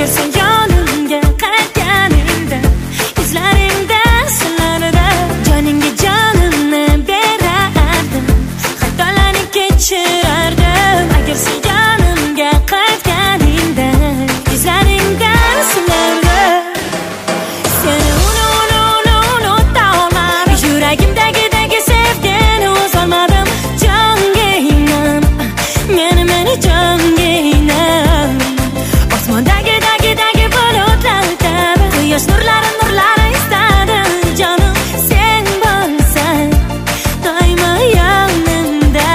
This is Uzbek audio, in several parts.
agar sen yonimga qaytganingda, izlaringda sirlarida joningga jonimni berardim, xatolarni kechirardim. Agar sen yonimga qaytganingda, izlaringda sirlarida seni unutolmadim, yuragimdagi sevgini o'zolmadim. Jonga inam, meni jonga inam, osmondagi bulutlar kabi quyosh nurlari istadim. Jonim sen bo'lsang doimo yonimda.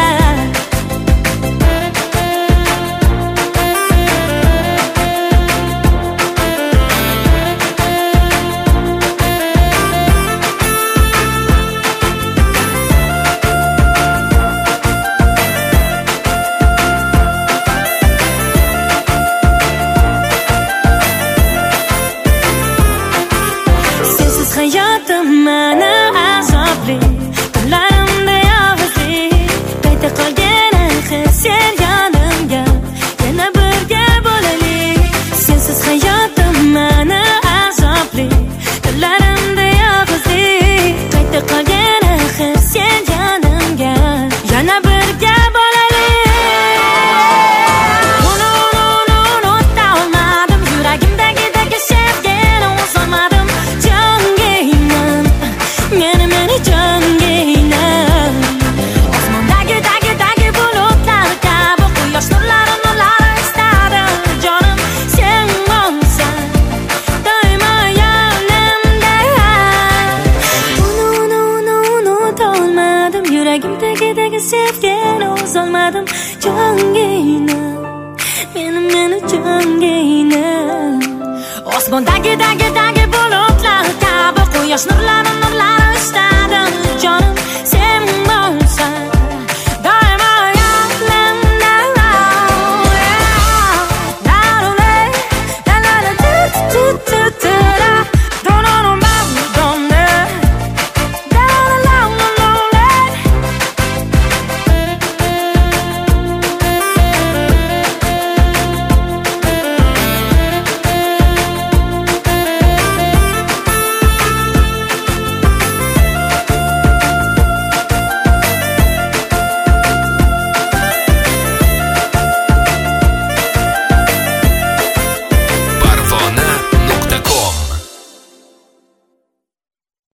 Sensiz hayotim mana azobli, kunlarimda yolg'izlik. Qayta qolgan axir sen yonimga, yana birga bo'laylik. Sensiz hayotim mana azobli, kunlarimda yolg'izlik. Qayta qolgan axir sen yonimga, yana birga bo'laylik. Unutolmadim, yuragimdagi sevgini o'zolmadim. Jonga inam, meni jonga inam, osmondagi bulutlar kabi quyosh nurlari istadim. Jonim sen bo'lsang doimo yonimda. Unutolmadim, yuragimdagi sevgini o'zolmadim. Jonga inam, meni jonga inam, osmondagi bulutlar kabi quyosh nurlari istadim. Jonim sen